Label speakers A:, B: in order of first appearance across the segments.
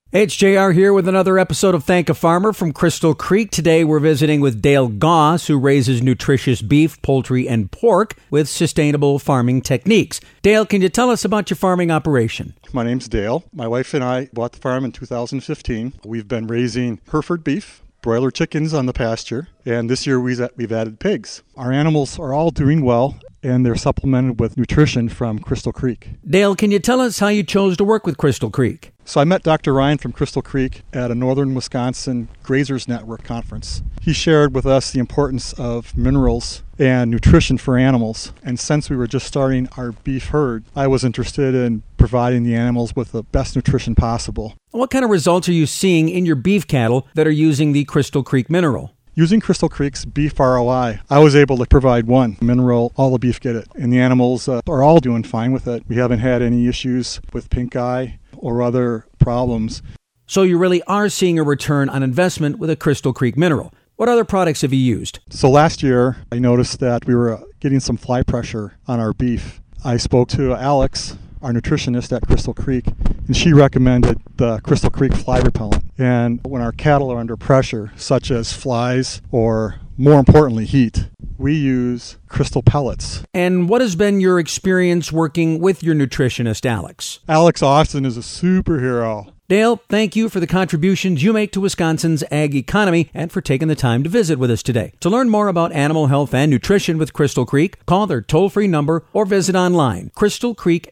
A: Hey, it's JR here with another episode of Thank a Farmer from Crystal Creek. Today we're visiting with Dale Goss, who raises nutritious beef, poultry, and pork with sustainable farming techniques. Dale, can you tell us about your farming operation?
B: My name's Dale. My wife and I bought the farm in 2015. We've been raising Hereford beef, broiler chickens on the pasture, and this year we've added pigs. Our animals are all doing well, and they're supplemented with nutrition from Crystal Creek.
A: Dale, can you tell us how you chose to work with Crystal Creek?
B: So I met Dr. Ryan from Crystal Creek at a Northern Wisconsin Grazers Network conference. He shared with us the importance of minerals and nutrition for animals. And since we were just starting our beef herd, I was interested in providing the animals with the best nutrition possible.
A: What kind of results are you seeing in your beef cattle that are using the Crystal Creek mineral?
B: Using Crystal Creek's beef ROI, I was able to provide one mineral, all the beef get it. And the animals are all doing fine with it. We haven't had any issues with pink eye or other problems.
A: So you really are seeing a return on investment with a Crystal Creek mineral. What other products have you used?
B: So last year, I noticed that we were getting some fly pressure on our beef. I spoke to Alex, our nutritionist at Crystal Creek, and she recommended the Crystal Creek fly repellent. And when our cattle are under pressure, such as flies or, more importantly, heat, we use crystal pellets.
A: And what has been your experience working with your nutritionist, Alex?
B: Alex Austin is a superhero.
A: Dale, thank you for the contributions you make to Wisconsin's ag economy and for taking the time to visit with us today. To learn more about animal health and nutrition with Crystal Creek, call their toll-free number or visit online,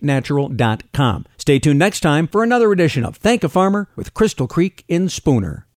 A: crystalcreeknatural.com. Stay tuned next time for another edition of Thank a Farmer with Crystal Creek in Spooner.